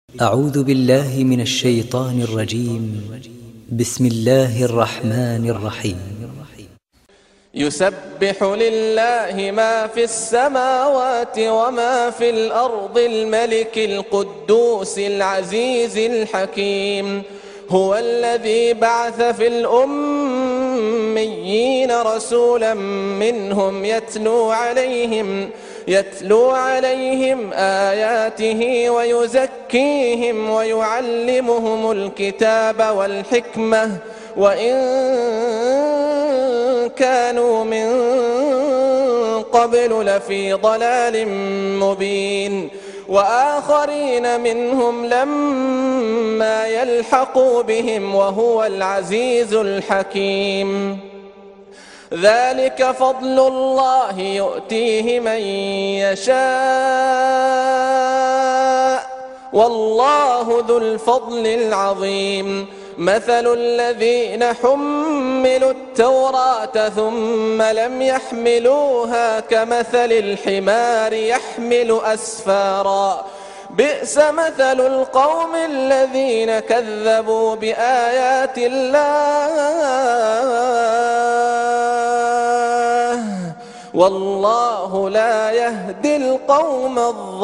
أعوذ بالله من الشيطان الرجيم. بسم الله الرحمن الرحيم. يسبح لله ما في السماوات وما في الأرض الملك القدوس العزيز الحكيم. هو الذي بعث في الأميين رسولا منهم يتلو عليهم آياته ويزكيهم ويعلمهم الكتاب والحكمة وإن كانوا من قبل لفي ضلال مبين وآخرين منهم لما يلحقوا بهم وهو العزيز الحكيم. ذلك فضل الله يؤتيه من يشاء والله ذو الفضل العظيم. مثل الذين حملوا التوراة ثم لم يحملوها كمثل الحمار يحمل أسفارا بئس مثل القوم الذين كذبوا بآيات الله والله لا يهدي القوم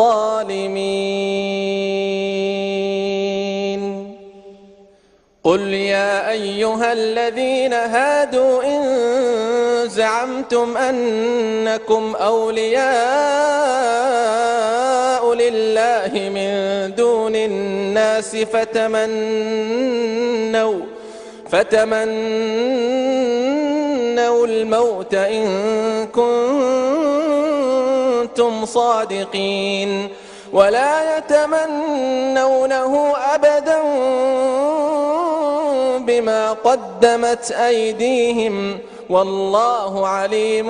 الظالمين. قل يا أيها الذين هادوا إن زعمتم أنكم أولياء لله من دون الناس فتمنوا الموت إن كنتم صادقين ولا يتمنونه أبدا بما قدمت أيديهم والله عليم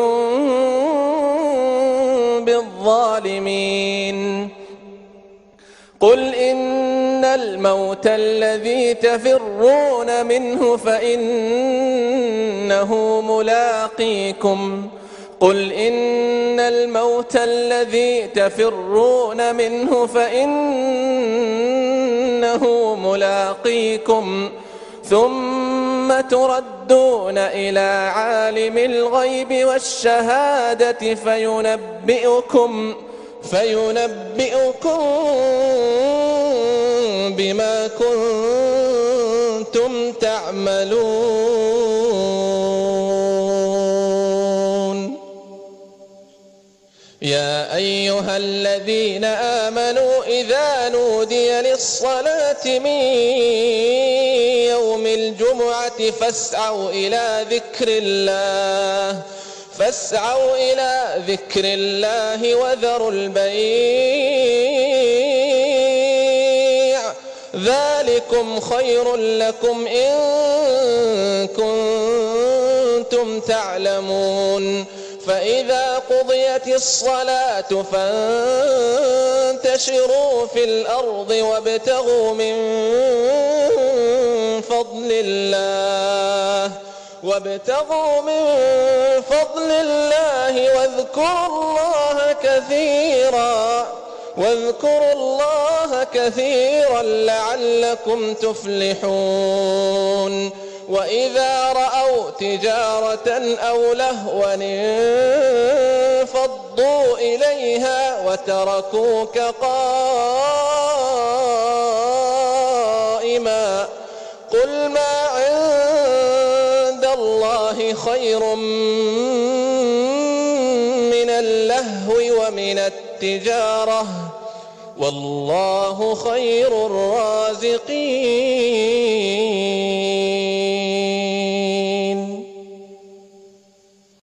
بالظالمين. قل إن الموت الذي تفرون منه فإنه ملاقيكم ثم تردون إلى عالم الغيب والشهادة فينبئكم بما كنتم تعملون. يا أيها الذين آمنوا إذا نودي للصلاة من يوم الجمعة فاسعوا إلى ذكر الله وذروا البيع ذلكم خير لكم إن كنتم تعلمون. فإذا قضيت الصلاة فانتشروا في الأرض وابتغوا من فضل الله واذكروا الله كثيرا لعلكم تفلحون. وإذا رأوا تجارة أو لهوا انفضوا إليها وتركوك قائما قل ما عند الله خير من اللهو ومن التجارة والله خير الرازقين.